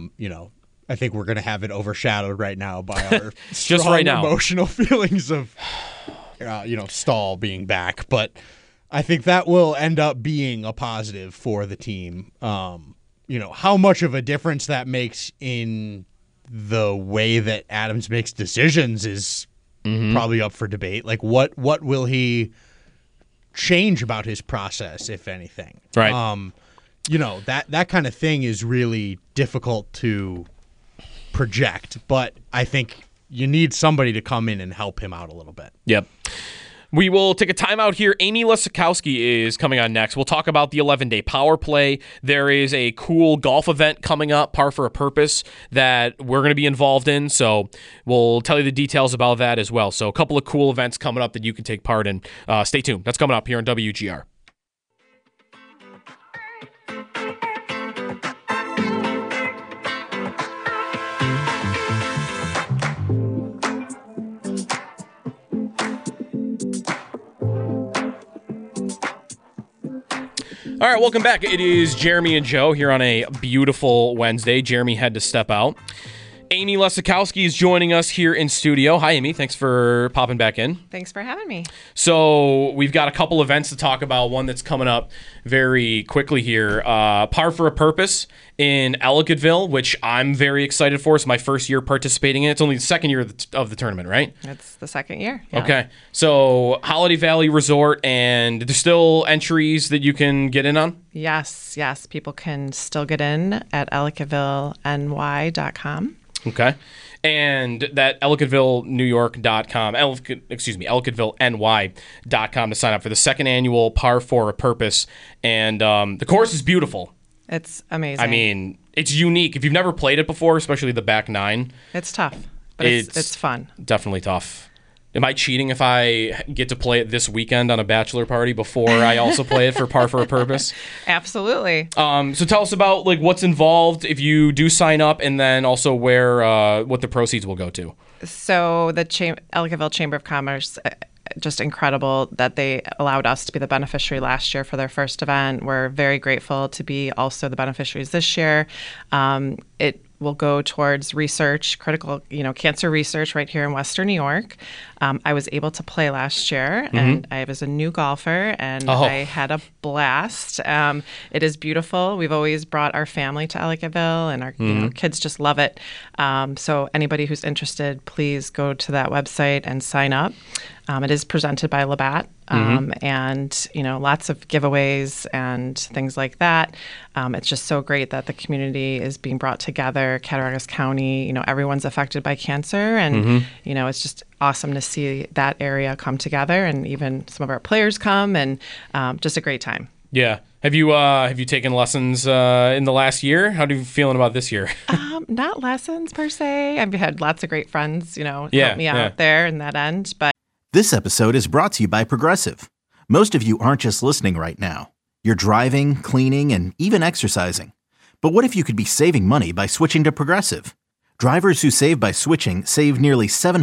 S12: I think we're going to have it overshadowed right now by our
S5: just right now
S12: emotional feelings of, Stahl being back. But I think that will end up being a positive for the team. How much of a difference that makes in the way that Adams makes decisions is probably up for debate. Like, what will he change about his process, if anything?
S5: Right.
S12: That kind of thing is really difficult to project, but I think you need somebody to come in and help him out a little bit.
S5: Yep. We will take a timeout here. Amy Lesikowski is coming on next. We'll talk about the 11-day power play. There is a cool golf event coming up, Par for a Purpose, that we're going to be involved in. So we'll tell you the details about that as well. So a couple of cool events coming up that you can take part in. Stay tuned. That's coming up here on WGR. All right, welcome back. It is Jeremy and Joe here on a beautiful Wednesday. Jeremy had to step out. Amy Lesikowski is joining us here in studio. Hi, Amy. Thanks for popping back in.
S13: Thanks for having me.
S5: So we've got a couple events to talk about. One that's coming up very quickly here. Par for a Purpose in Ellicottville, which I'm very excited for. It's my first year participating in it. It's only the second year of the tournament, right?
S13: It's the second year. Yeah.
S5: Okay. So Holiday Valley Resort, and there's still entries that you can get in on?
S13: Yes. People can still get in at ellicottvilleny.com.
S5: Okay. And that EllicottvilleNewYork.com, EllicottvilleNY.com to sign up for the second annual Par for a Purpose. And the course is beautiful.
S13: It's amazing.
S5: I mean, it's unique. If you've never played it before, especially the back nine.
S13: It's tough, but it's fun.
S5: Definitely tough. Am I cheating if I get to play it this weekend on a bachelor party before I also play it for Par for a Purpose?
S13: Absolutely.
S5: So tell us about like what's involved if you do sign up, and then also where what the proceeds will go to.
S13: So the Ellicottville Chamber of Commerce, just incredible that they allowed us to be the beneficiary last year for their first event. We're very grateful to be also the beneficiaries this year. It will go towards research, critical, cancer research right here in Western New York. I was able to play last year, and I was a new golfer, and I had a blast. It is beautiful. We've always brought our family to Ellicottville, and our kids just love it. So anybody who's interested, please go to that website and sign up. It is presented by Labatt, and lots of giveaways and things like that. It's just so great that the community is being brought together. Cattaraugus County, everyone's affected by cancer, and it's just awesome to see that area come together, and even some of our players come, and just a great time.
S5: Yeah. Have you taken lessons in the last year? How are you feeling about this year?
S13: Not lessons per se. I've had lots of great friends, help me out there in that end, but.
S1: This episode is brought to you by Progressive. Most of you aren't just listening right now. You're driving, cleaning, and even exercising. But what if you could be saving money by switching to Progressive? Drivers who save by switching save nearly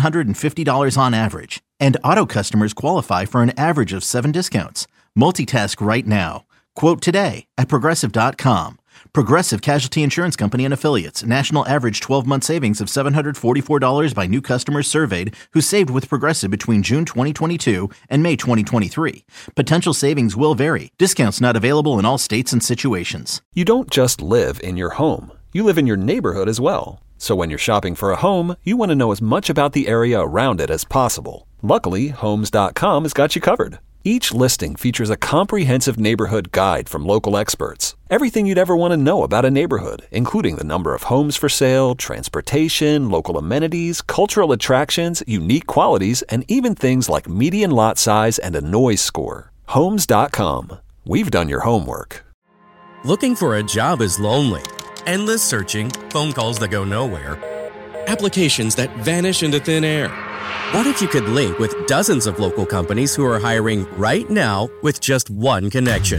S1: $750 on average. And auto customers qualify for an average of 7 discounts. Multitask right now. Quote today at Progressive.com. Progressive Casualty Insurance Company and Affiliates. National average 12-month savings of $744 by new customers surveyed who saved with Progressive between June 2022 and May 2023. Potential savings will vary. Discounts not available in all states and situations.
S2: You don't just live in your home. You live in your neighborhood as well. So when you're shopping for a home, you want to know as much about the area around it as possible. Luckily, Homes.com has got you covered. Each listing features a comprehensive neighborhood guide from local experts. Everything you'd ever want to know about a neighborhood, including the number of homes for sale, transportation, local amenities, cultural attractions, unique qualities, and even things like median lot size and a noise score. Homes.com. We've done your homework.
S3: Looking for a job is lonely. Endless searching, phone calls that go nowhere, applications that vanish into thin air. What if you could link with dozens of local companies who are hiring right now with just one connection?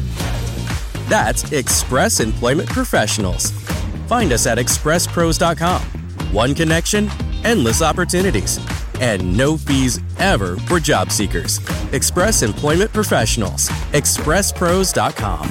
S3: That's Express Employment Professionals. Find us at expresspros.com. One connection, endless opportunities, and no fees ever for job seekers. Express Employment Professionals. expresspros.com.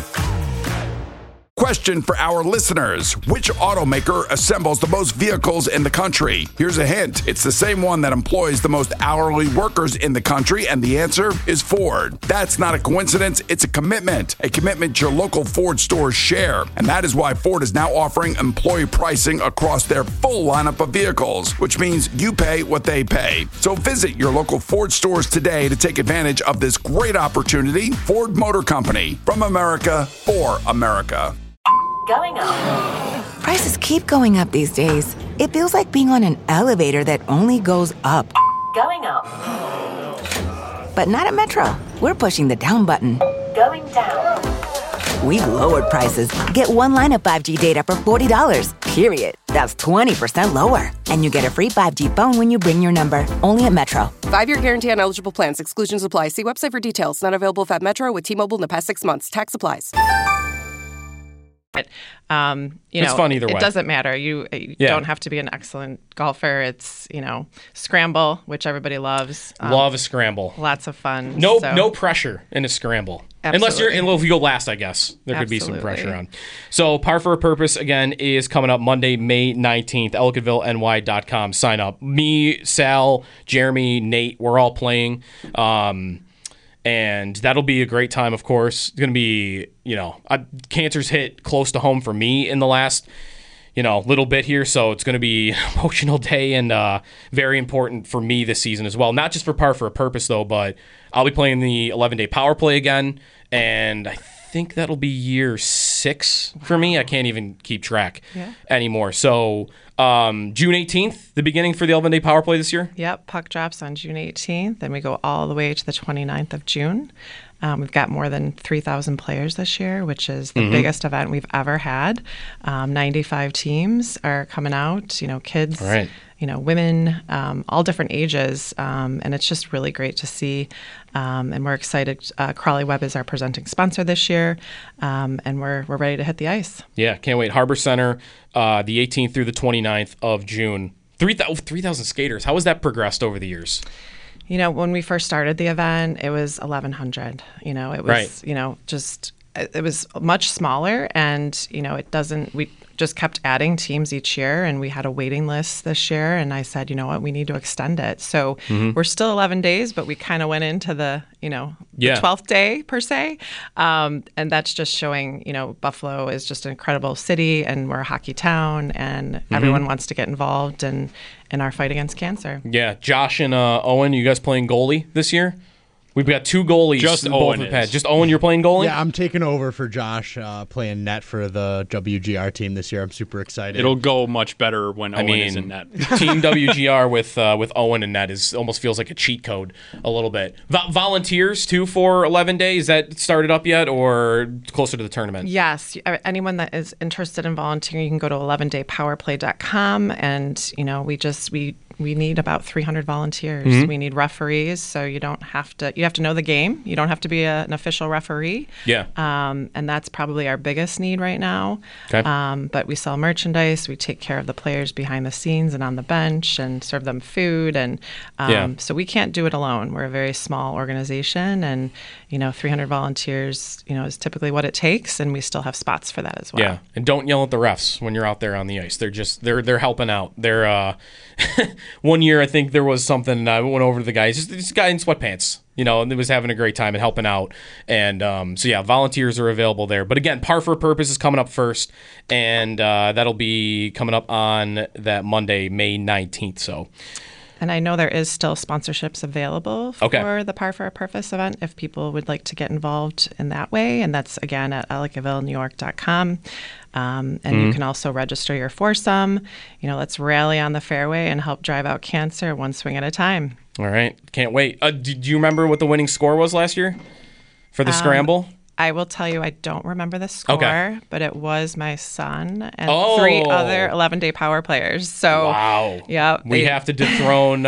S7: Question for our listeners. Which automaker assembles the most vehicles in the country? Here's a hint. It's the same one that employs the most hourly workers in the country, and the answer is Ford. That's not a coincidence. It's a commitment your local Ford stores share. And that is why Ford is now offering employee pricing across their full lineup of vehicles, which means you pay what they pay. So visit your local Ford stores today to take advantage of this great opportunity. Ford Motor Company, from America for America.
S8: Going up.
S9: Prices keep going up these days. It feels like being on an elevator that only goes up.
S8: Going up.
S9: But not at Metro. We're pushing the down button.
S8: Going down.
S9: We've lowered prices. Get one line of 5G data for $40, period. That's 20% lower. And you get a free 5G phone when you bring your number. Only at Metro.
S10: 5-year guarantee on eligible plans. Exclusions apply. See website for details. Not available if at Metro with T-Mobile in the past 6 months. Tax applies.
S13: It's
S5: fun either way.
S13: It doesn't matter. You don't have to be an excellent golfer. It's, scramble, which everybody loves.
S5: Love a scramble.
S13: Lots of fun.
S5: No pressure in a scramble.
S13: Absolutely.
S5: Unless you go last, I guess. There could be some pressure on. So Par for a Purpose, again, is coming up Monday, May 19th, EllicottvilleNY.com. Sign up. Me, Sal, Jeremy, Nate, we're all playing. And that'll be a great time, of course. It's going to be, cancer's hit close to home for me in the last, little bit here. So it's going to be an emotional day and very important for me this season as well. Not just for Par for a Purpose, though, but I'll be playing the 11-day power play again. And I think that'll be year 6 for me. I can't even keep track anymore. So June 18th, the beginning for the 11-day power play this year?
S13: Yep, puck drops on June 18th, and we go all the way to the 29th of June. We've got more than 3,000 players this year, which is the biggest event we've ever had. 95 teams are coming out, kids, women, all different ages. And it's just really great to see. And we're excited. Crawley Webb is our presenting sponsor this year. And we're ready to hit the ice.
S5: Yeah, can't wait. Harbor Center, the 18th through the 29th of June. 3,000 skaters. How has that progressed over the years?
S13: When we first started the event, it was 1,100. It was, it was much smaller, and we just kept adding teams each year, and we had a waiting list this year, and I said, you know what, we need to extend it. So we're still 11 days, but we kind of went into the the 12th day per se, and that's just showing Buffalo is just an incredible city, and we're a hockey town, and everyone wants to get involved in our fight against cancer.
S5: Yeah, Josh and Owen, you guys playing goalie this year? We've got two goalies.
S11: Just Owen is.
S5: Just Owen, you're playing goalie?
S12: Yeah, I'm taking over for Josh, playing net for the WGR team this year. I'm super excited.
S11: It'll go much better when Owen is in net.
S5: Team WGR with Owen in net almost feels like a cheat code a little bit. Volunteers, too, for 11 days. Is that started up yet or closer to the tournament?
S13: Yes. Anyone that is interested in volunteering, you can go to 11daypowerplay.com, and, we need about 300 volunteers. We need referees, so you have to know the game. You don't have to be an official referee.
S5: Yeah.
S13: And that's probably our biggest need right now.
S5: Okay.
S13: But we sell merchandise. We take care of the players behind the scenes and on the bench and serve them food. And so we can't do it alone. We're a very small organization, and 300 volunteers, is typically what it takes, and we still have spots for that as well.
S5: Yeah. And don't yell at the refs when you're out there on the ice. They're helping out. They're one year, I think there was something, I went over to the guy, just this guy in sweatpants, and he was having a great time and helping out. And volunteers are available there. But again, Par for a Purpose is coming up first, and that'll be coming up on that Monday, May 19th. So.
S13: And I know there is still sponsorships available for the Par for a Purpose event if people would like to get involved in that way. And that's, again, at ellicottvilleNewYork.com. And you can also register your foursome. Let's rally on the fairway and help drive out cancer one swing at a time.
S5: All right. Can't wait. Do you remember what the winning score was last year for the scramble?
S13: I will tell you, I don't remember the score, but it was my son and 3 other 11-day power players. So,
S5: wow.
S13: Yeah.
S5: We have to dethrone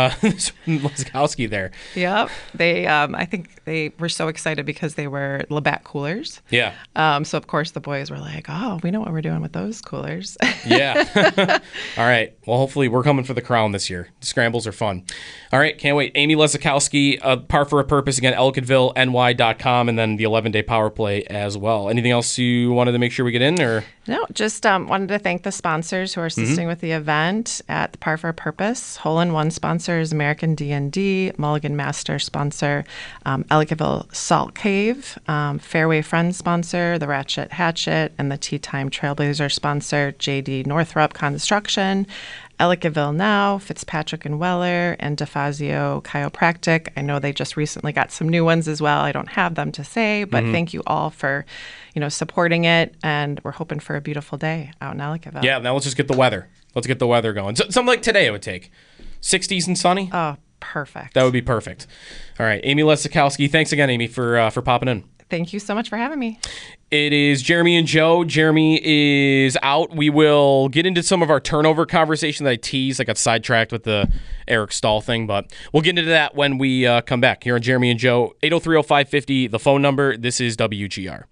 S5: Leskowski there.
S13: Yep. I think they were so excited because they were Labatt coolers.
S5: Yeah.
S13: So, of course, the boys were like, oh, we know what we're doing with those coolers.
S5: Yeah. All right. Well, hopefully we're coming for the crown this year. The scrambles are fun. All right. Can't wait. Amy Leskowski, Par for a Purpose, again, EllicottvilleNY.com, and then the 11-day Power Play as well. Anything else you wanted to make sure we get in? Or
S13: no, just wanted to thank the sponsors who are assisting with the event at the Par for a Purpose. Hole in One sponsor is American D&D, Mulligan Master sponsor, Ellicottville Salt Cave, Fairway Friends sponsor, the Ratchet Hatchet, and the Tea Time Trailblazer sponsor, JD Northrup Construction, Ellicottville Now, Fitzpatrick and Weller, and DeFazio Chiropractic. I know they just recently got some new ones as well. I don't have them to say, but thank you all for, supporting it, and we're hoping for a beautiful day out in Ellicottville.
S5: Yeah, now let's just get the weather. Let's get the weather going. Something like today it would take. 60s and sunny?
S13: Oh, perfect.
S5: That would be perfect. All right, Amy Leskowski. Thanks again, Amy, for popping in.
S13: Thank you so much for having me.
S5: It is Jeremy and Joe. Jeremy is out. We will get into some of our turnover conversation that I teased. I got sidetracked with the Eric Stahl thing, but we'll get into that when we come back. Here on Jeremy and Joe, 803-0550, the phone number. This is WGR.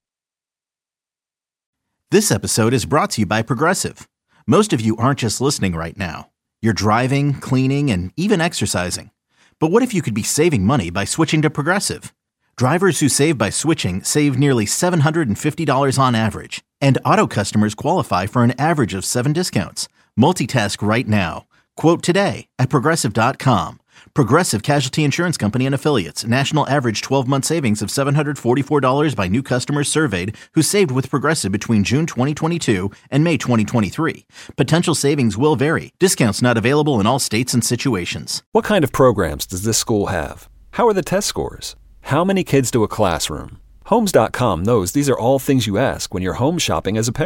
S1: This episode is brought to you by Progressive. Most of you aren't just listening right now. You're driving, cleaning, and even exercising. But what if you could be saving money by switching to Progressive? Drivers who save by switching save nearly $750 on average, and auto customers qualify for an average of 7 discounts. Multitask right now. Quote today at Progressive.com. Progressive Casualty Insurance Company and Affiliates. National average 12-month savings of $744 by new customers surveyed who saved with Progressive between June 2022 and May 2023. Potential savings will vary. Discounts not available in all states and situations.
S2: What kind of programs does this school have? How are the test scores? How many kids do a classroom? Homes.com knows these are all things you ask when you're home shopping as a parent.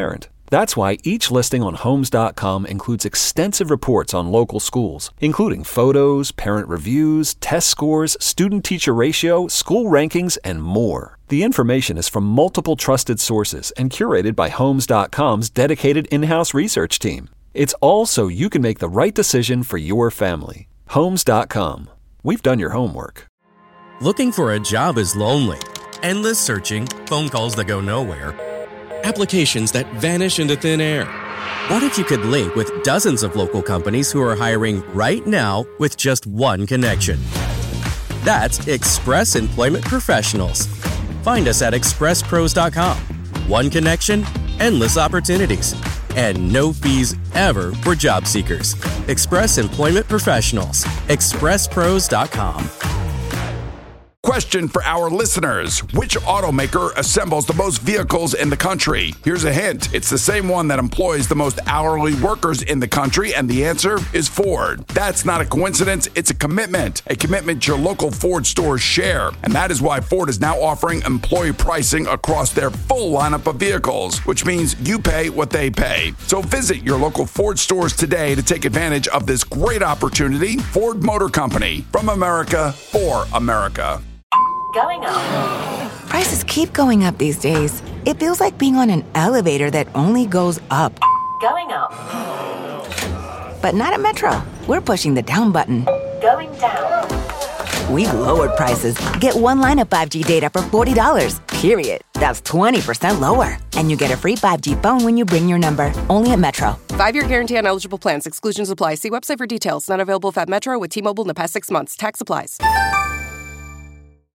S2: That's why each listing on Homes.com includes extensive reports on local schools, including photos, parent reviews, test scores, student-teacher ratio, school rankings, and more. The information is from multiple trusted sources and curated by Homes.com's dedicated in-house research team. It's all so you can make the right decision for your family. Homes.com. We've done your homework.
S3: Looking for a job is lonely. Endless searching, phone calls that go nowhere, applications that vanish into thin air. What if you could link with dozens of local companies who are hiring right now with just one connection? That's Express Employment Professionals. Find us at expresspros.com. One connection, endless opportunities, and no fees ever for job seekers. Express Employment Professionals. expresspros.com.
S7: Question for our listeners. Which automaker assembles the most vehicles in the country? Here's a hint. It's the same one that employs the most hourly workers in the country, and the answer is Ford. That's not a coincidence. It's a commitment your local Ford stores share. And that is why Ford is now offering employee pricing across their full lineup of vehicles, which means you pay what they pay. So visit your local Ford stores today to take advantage of this great opportunity. Ford Motor Company, from America for America.
S8: Going up.
S9: Prices keep going up these days. It feels like being on an elevator that only goes up.
S8: Going up.
S9: But not at Metro. We're pushing the down button.
S8: Going down.
S9: We've lowered prices. Get one line of 5G data for $40, period. That's 20% lower. And you get a free 5G phone when you bring your number. Only at Metro.
S10: 5-year guarantee on eligible plans. Exclusions apply. See website for details. Not available at Metro with T-Mobile in the past 6 months. Tax applies.